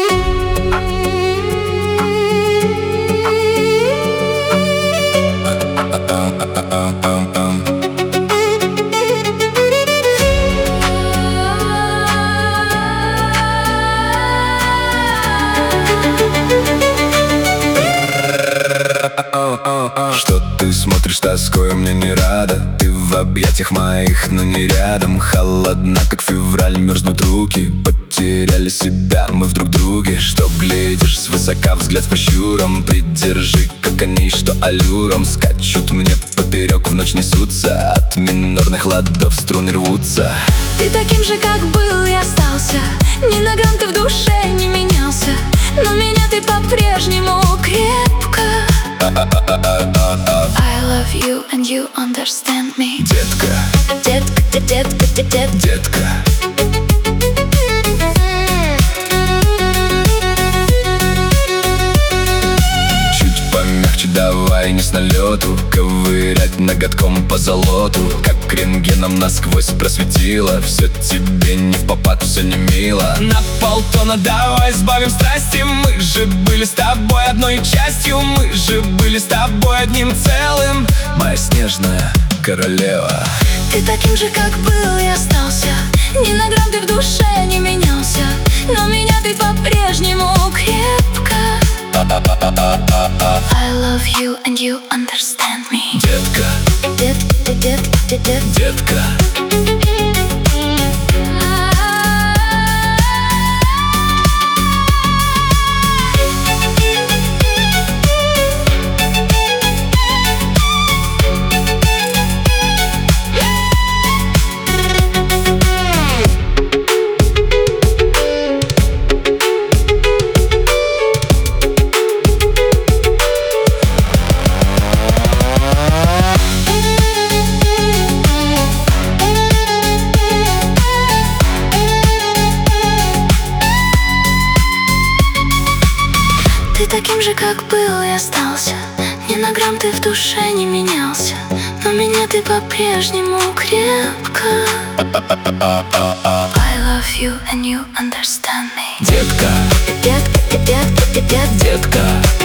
Что ты смотришь тоской, мне не рада. Ты в объятиях моих, но не рядом. Холодна, как февраль, мерзнут руки. Потеряли себя мы в друг друге. Что глядишь свысока, взгляд с прищуром. Придержи, как они, что аллюром скачут мне поперек, в ночь несутся. От минорных ладов струны рвутся. Ты таким же, как был, и остался. Ни на грамм ты в душе не менялся, но меня ты по-прежнему крепко. I love you and you understand me. Детка, Детка, детка, детка, детка. Чуть помягче давай, не с налету. Ковырять ноготком по золоту. Как рентгеном насквозь просветило. Все тебе не впопад, все не мило. На полтона давай сбавим страсти. Мы же были с тобой одной частью. Мы же были с тобой одним целым. Моя снежная королева. Ты таким же, как был, и остался. Ни на грамм ты в душе не менялся, но меня ты по-прежнему крепко. I love you and you understand me. Детка, Детка, детка, детка, детка. Ты таким же, как был, и остался. Ни на грамм ты в душе не менялся, но меня ты по-прежнему крепко. I love you and you understand me. Детка, Детка, детка, детка, детка.